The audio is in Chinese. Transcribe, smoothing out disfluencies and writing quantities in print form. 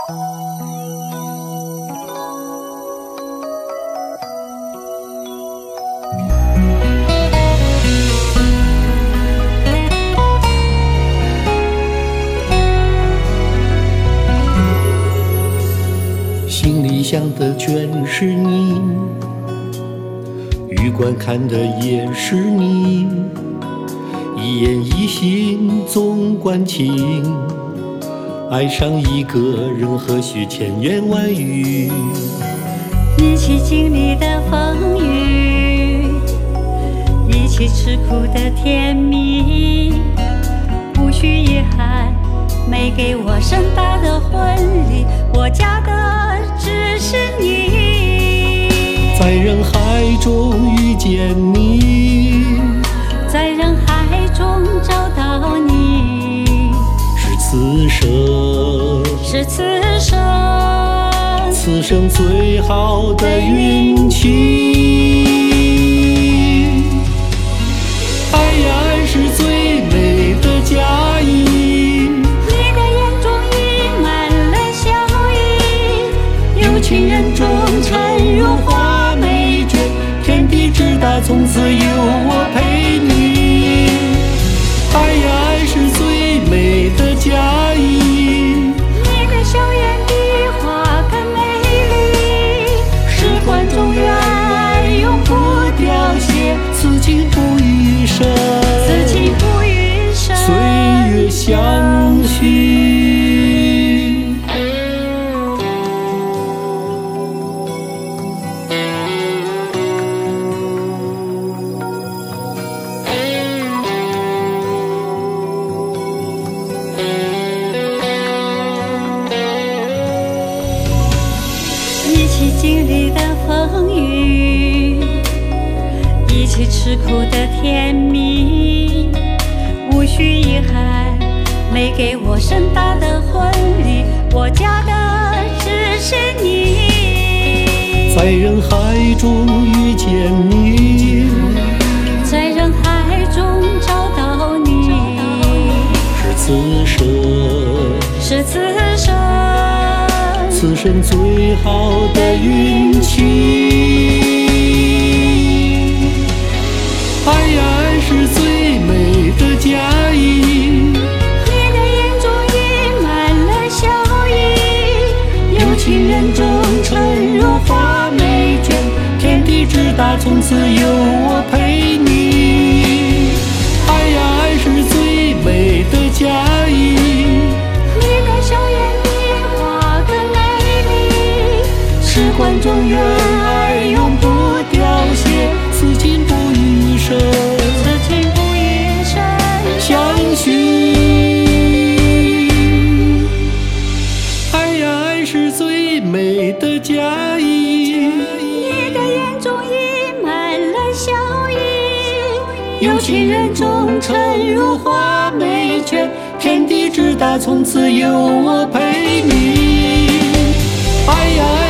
心里想的全是你，玉观看的也是你，一言一行总关情，爱上一个人何须千言万语， 一起经历的风雨，一起吃苦的甜蜜，不许遗憾，没给我盛大的婚礼，我嫁的只是你。 在人海中遇见你， 在人海中找到你， 是此生， 是此生， 此生最好的运气。爱呀，爱是最美的嫁衣， 你的眼中溢满了笑意，有情人终成如画美眷， 天地之大，从此有我陪你。爱呀，爱是最美的嫁衣， 你的笑颜比花更美丽，时光中原爱永不凋谢， 此情不余生， 此情不余生， 岁月相续。 一起经历的风雨，一起吃苦的甜蜜，无需遗憾，没给我盛大的婚礼，我嫁的只是你。 在人海中遇见你， 在人海中找到你， 是此生， 是此生， 此生最好的运气。爱呀，爱是最美的嫁衣， 你的眼中溢满了笑意，有情人终成如画美眷， 天地之大，从此有我陪你。爱呀，爱是最美的嫁衣， 你的笑颜比花更美丽， 时光中原爱永不凋谢，此情不余生， 此情不余生， 相续。爱呀，爱是最美的嫁衣， 你的眼中溢满了笑意， 有情人终成如画美眷，天地之大，从此有我陪你。爱呀，